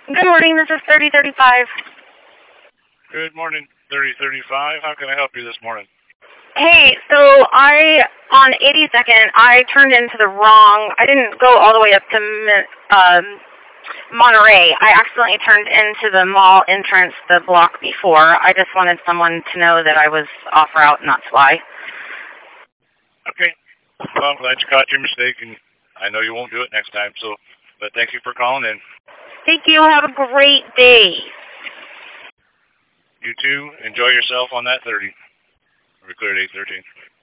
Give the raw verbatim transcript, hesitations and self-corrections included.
Good morning, this is thirty thirty-five. Good morning, thirty thirty-five. How can I help you this morning? Hey, so I, on eighty-second, I turned into the wrong, I didn't go all the way up to um, Monterey. I accidentally turned into the mall entrance the block before. I just wanted someone to know that I was off route, not fly. Okay. Well, I'm glad you caught your mistake, and I know you won't do it next time, so, but thank you for calling in. Thank you. Have a great day. You too. Enjoy yourself on that thirty. We cleared eight thirteen.